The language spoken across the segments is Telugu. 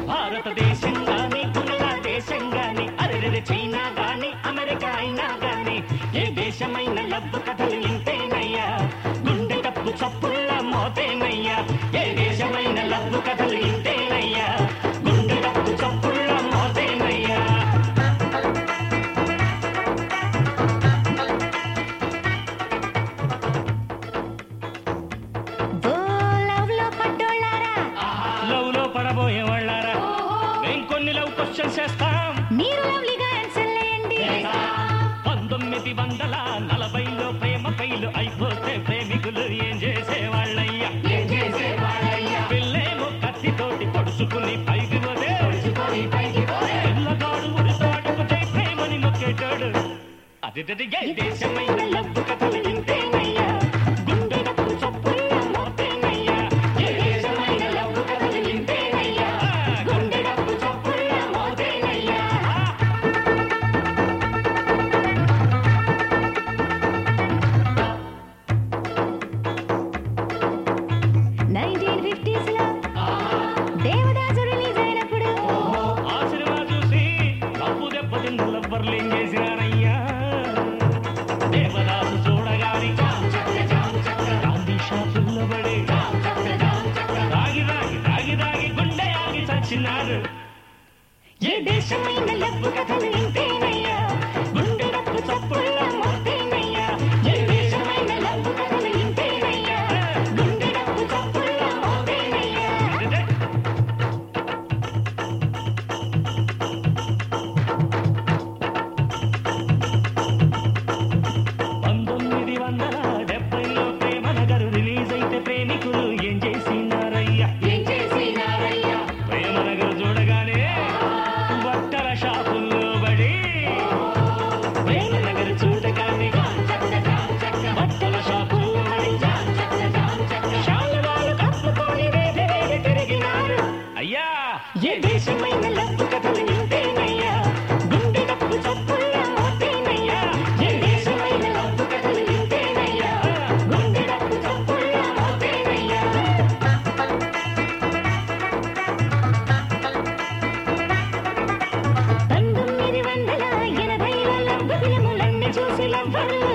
భారతదేశం గాని బంగ్లాదేశం గాని అరెరె చైనా గాని అమెరికా అయినా గాని ఏ దేశమైన లవ్ కథలు ఇంతేనయ్యా గుండె తప్పు చప్పుళ్ళ మోతేనయ్యా ఏ దేశమైన లవ్ కథలు ఇంతేనయ్యా గుండె తప్పు చప్పుళ్ళ మోతేనయ్యా లవ్ లో పడబోయే వాళ్ళారా మేము కొన్ని లవ్ క్వశ్చన్స్ చేస్తాం మీరు లవ్లీగా ఆన్సర్ చేయండి 1940లో ప్రేమ ఫెయిల్ అయిపోతే ప్రేమికులు ఏం చేసేవాళ్ళయ్యా పిల్లేమో కత్తితోటి పొడుచుకుని పైకి పోతే పిల్లగాడు ఉడితోడుకుతే ప్రేమని మొక్కేటాడు అది ఏ దేశమైన లవ్ కథలు ఇంతేనయ్యా గుండె తప్పు చప్పుళ్ళ మోతేనయ్యా ఏ దేశమైన లవ్ కథలు ఇంతేనయ్యా గుండె తప్పు చప్పుళ్ళ మోతేనయ్యా 1950s లో దేవదాసు రిలీజ్ అయినప్పుడు ఆ సినిమా చూసి తప్పు దెబ్బతిన్న లవ్వర్లు ఏం చేసినారయ్యా దేవదాసు చూడగాని గాంధీ షాపుల్లో పడి రాగి రాగి రాగి రాగి గుండె ఆగి చచ్చినారు ఏ దేశమైన లవ్ కథలు ఇంతేనయ్యా గుండె తప్పు చప్పుళ్ళ మోతేనయ్యా ఏ దేశమైన లవ్ కథలు ఇంతేనయ్యా గుండె తప్పు చప్పుళ్ళ మోతేనయ్యా 1970లో ప్రేమ నగరు రిలీజ్ అయితే ప్రేమికులు ఏం చేసినారయ్యా ప్రేమ నగరు చూడగానే బట్టల షాపుల్లో పడి ప్రేమ నగరు చూడగానే బట్టల షాపుల్లో పడి శాలువాలు కప్పుకొని వేరే తిరిగినారు అయ్యా ఏ దేశమైన లవ్ కథలు ఇంతేనయ్యా గుండె తప్పు చప్పుళ్ళ మోతేనయ్యా ఏ దేశమైన లవ్ కథలు ఇంతేనయ్యా గుండె తప్పు చప్పుళ్ళ మోతేనయ్యా 1980లో లవ్ ఫిల్ములన్నీ చూసి లవ్వర్లు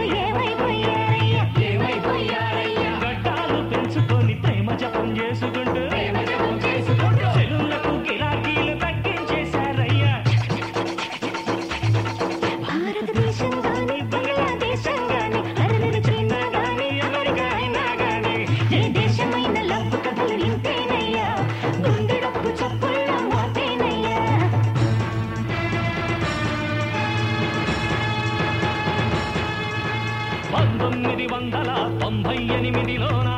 ఏమైపోయారయ్యా గడ్డాలు పెంచుకొని ప్రేమ జపం చేసుకుంటూ సెలవులకు గిరాకీలు తగ్గించేశారయ్యా భారతదేశం గాని బంగ్లాదేశం గాని అరెరె చైనా గాని అమెరికా అయినా గాని ఏ దేశమైన లవ్ కథలు ఇంతేనయ్యా గుండె తప్పు చప్పుళ్ళ మోతేనయ్యా 1998లోన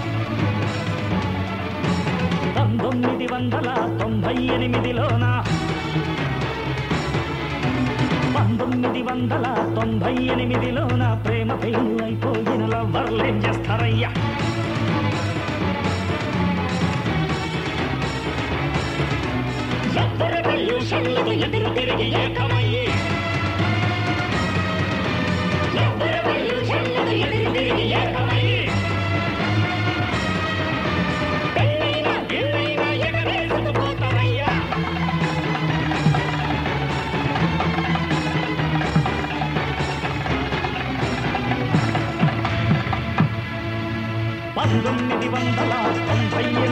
1998లోన ప్రేమ ఫెయిల్ అయిపోయిన లవ్వర్లు ఏం చేస్తారయ్యా లవ్ రెవల్యూషన్లకు ఎదురు తిరిగి ఏకమయ్యి లవ్ రెవల్యూషన్లకు ఎదురు తిరిగి ఏకమయ్యి పెళ్ళైనా గిళ్ళైనా ఎగరేసుకుపోతారయ్యా 1998